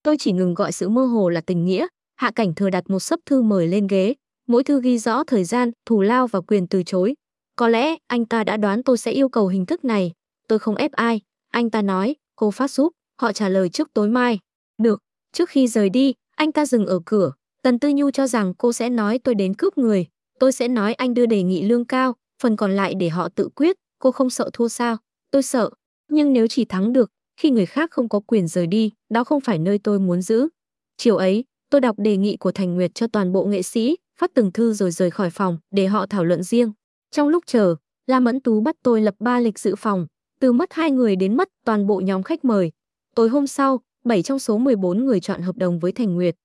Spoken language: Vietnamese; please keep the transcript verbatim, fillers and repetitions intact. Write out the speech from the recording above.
Tôi chỉ ngừng gọi sự mơ hồ là tình nghĩa. Hạ Cảnh Thừa đặt một xấp thư mời lên ghế, mỗi thư ghi rõ thời gian, thù lao và quyền từ chối. Có lẽ anh ta đã đoán tôi sẽ yêu cầu hình thức này. Tôi không ép ai. Anh ta nói, cô phát giúp, họ trả lời trước tối mai. Được. Trước khi rời đi, anh ta dừng ở cửa. Tần Tư Nhu cho rằng cô sẽ nói tôi đến cướp người. Tôi sẽ nói anh đưa đề nghị lương cao, phần còn lại để họ tự quyết. Cô không sợ thua sao? Tôi sợ. Nhưng nếu chỉ thắng được, khi người khác không có quyền rời đi, đó không phải nơi tôi muốn giữ. Chiều ấy, tôi đọc đề nghị của Thành Nguyệt cho toàn bộ nghệ sĩ, phát từng thư rồi rời khỏi phòng để họ thảo luận riêng. Trong lúc chờ, La Mẫn Tú bắt tôi lập ba lịch dự phòng, từ mất hai người đến mất toàn bộ nhóm khách mời. Tối hôm sau, bảy trong số mười bốn người chọn hợp đồng với Thành Nguyệt.